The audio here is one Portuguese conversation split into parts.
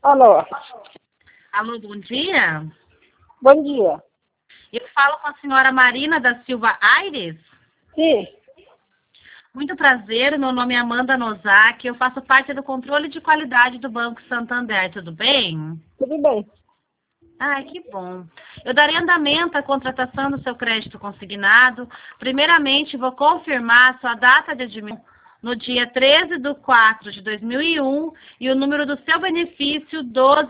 Alô, Alô, bom dia. bom dia. Eu falo com a senhora Marina da Silva Aires. Sim, Muito prazer, meu nome é Amanda Nozaki, eu faço parte do controle de qualidade do Banco Santander, tudo bem? tudo bem. Ai, que bom. Eu darei andamento à contratação do seu crédito consignado. Primeiramente, vou confirmar sua data de admissão no dia 13/4/2001 e o número do seu benefício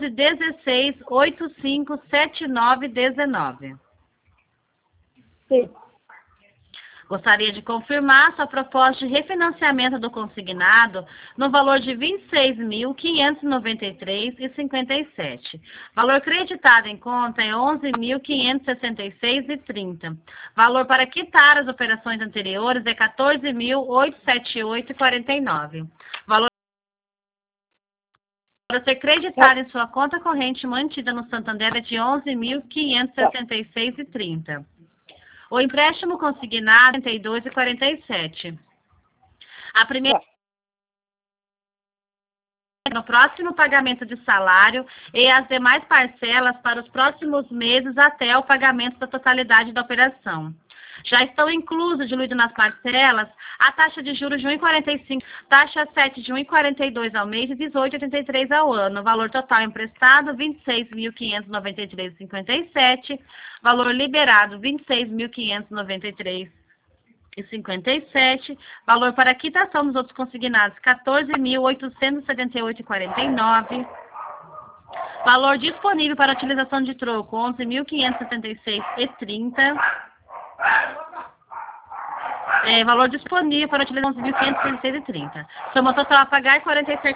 1216857919. Sim, Gostaria de confirmar sua proposta de refinanciamento do consignado no valor de R$ 26.593,57. Valor creditado em conta é R$ 11.566,30. Valor para quitar as operações anteriores é R$ 14.878,49. Valor para ser creditado em sua conta corrente mantida no Santander é de R$ 11.566,30. O empréstimo consignado é R$ 32,47. A primeira no próximo pagamento de salário e as demais parcelas para os próximos meses até o pagamento da totalidade da operação. Já estão inclusos, diluído nas parcelas, a taxa de juros de 1,45, taxa 7 de 1,42 ao mês e 18,83 ao ano. Valor total emprestado, R$ 26.593,57. Valor liberado, R$ 26.593,57. Valor para quitação dos outros consignados, R$ 14.878,49. Valor disponível para utilização de troco, R$ 11.576,30. Valor disponível para utilização de R$ 11.576,30. Soma total a pagar R$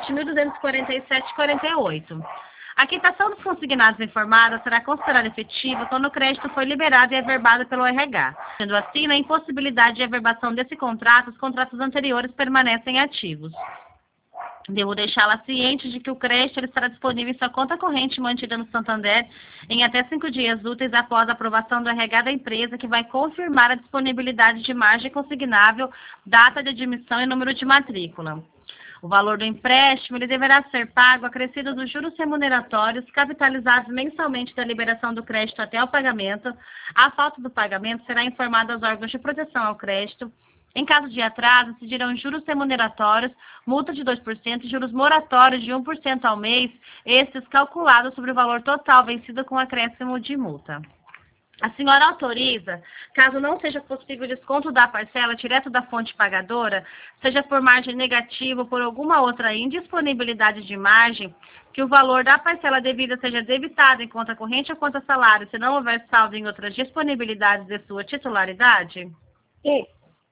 47.247,48. A quitação dos consignados informados será considerada efetiva quando o crédito for liberado e averbado pelo RH. Sendo assim, na impossibilidade de averbação desse contrato, os contratos anteriores permanecem ativos. Devo deixá-la ciente de que o crédito estará disponível em sua conta corrente mantida no Santander em até 5 dias úteis após a aprovação do RH da empresa, que vai confirmar a disponibilidade de margem consignável, data de admissão e número de matrícula. O valor do empréstimo ele deverá ser pago acrescido dos juros remuneratórios capitalizados mensalmente da liberação do crédito até o pagamento. A falta do pagamento será informada aos órgãos de proteção ao crédito. Em caso de atraso, incidirão juros remuneratórios, multa de 2% e juros moratórios de 1% ao mês, estes calculados sobre o valor total vencido com acréscimo de multa. A senhora autoriza, caso não seja possível o desconto da parcela direto da fonte pagadora, seja por margem negativa ou por alguma outra indisponibilidade de margem, que o valor da parcela devida seja debitado em conta corrente ou conta salário, se não houver saldo em outras disponibilidades de sua titularidade? sim,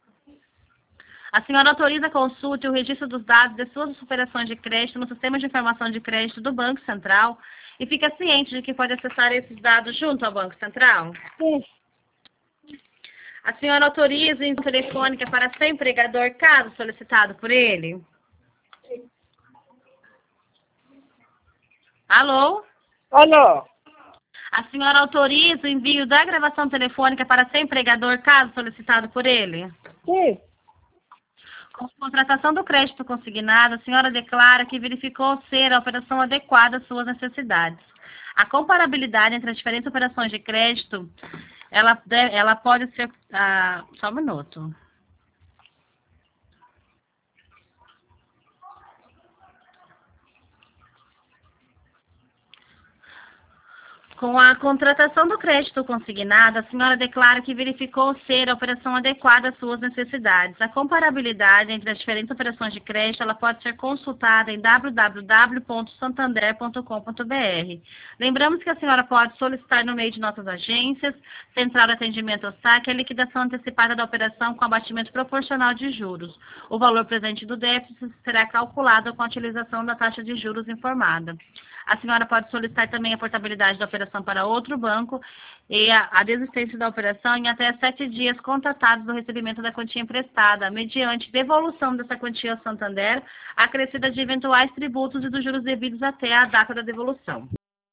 A senhora autoriza a consulta e o registro dos dados de suas operações de crédito no Sistema de Informação de Crédito do Banco Central e fica ciente de que pode acessar esses dados junto ao Banco Central? sim. A senhora autoriza o envio telefônica para seu empregador, caso solicitado por ele? Alô? Alô, A senhora autoriza o envio da gravação telefônica para seu empregador, caso solicitado por ele? sim, Com a contratação do crédito consignado, a senhora declara que verificou ser a operação adequada às suas necessidades. A comparabilidade entre as diferentes operações de crédito, ela pode ser... só um minuto. Com a contratação do crédito consignado, a senhora declara que verificou ser a operação adequada às suas necessidades. A comparabilidade entre as diferentes operações de crédito, ela pode ser consultada em www.santander.com.br. Lembramos que a senhora pode solicitar no meio de nossas agências, Central de Atendimento ao SAC, a liquidação antecipada da operação com abatimento proporcional de juros. O valor presente do déficit será calculado com a utilização da taxa de juros informada. A senhora pode solicitar também a portabilidade da operação para outro banco e a desistência da operação em até 7 dias contatados do recebimento da quantia emprestada, mediante devolução dessa quantia ao Santander, acrescida de eventuais tributos e dos juros devidos até a data da devolução.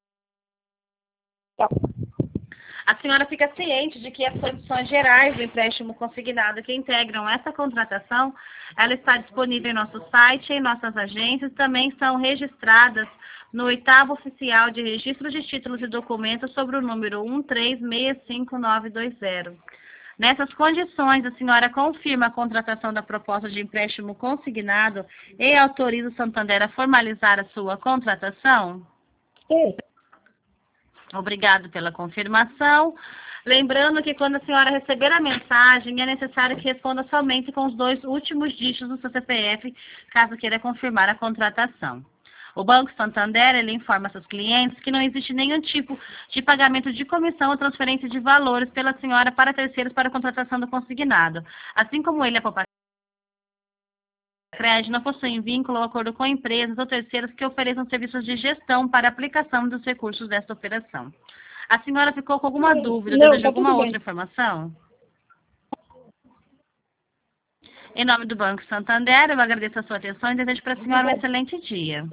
tá. A senhora fica ciente de que as condições gerais do empréstimo consignado que integram essa contratação, ela está disponível em nosso site, em nossas agências, também são registradas no 8º oficial de registro de títulos e documentos sobre o número 1365920. Nessas condições, a senhora confirma a contratação da proposta de empréstimo consignado e autoriza o Santander a formalizar a sua contratação? Sim. Obrigado pela confirmação. Lembrando que quando a senhora receber a mensagem, é necessário que responda somente com os 2 últimos dígitos do seu CPF, caso queira confirmar a contratação. O Banco Santander, ele informa seus clientes que não existe nenhum tipo de pagamento de comissão ou transferência de valores pela senhora para terceiros para a contratação do consignado. Assim como ele, a poupança crédito não possuem vínculo ou acordo com empresas ou terceiros que ofereçam serviços de gestão para aplicação dos recursos desta operação. A senhora ficou com alguma dúvida, Não, deseja tá alguma tudo outra bem. informação? Em nome do Banco Santander, eu agradeço a sua atenção e desejo para a senhora um excelente dia.